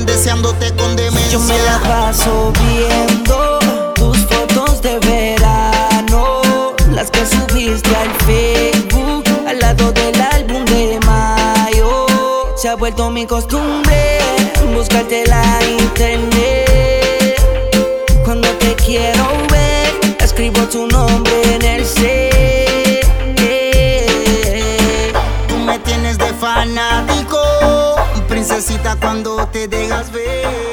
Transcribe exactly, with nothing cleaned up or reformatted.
deseándote con demencia. Yo me la paso viendo tus fotos de verano, las que subiste al Facebook al lado del álbum de mayo. Se ha vuelto mi costumbre buscarte la internet. Cuando te quiero ver, escribo tu nombre en el C. Tú me tienes de fanático, princesita, cuando te dejas ver.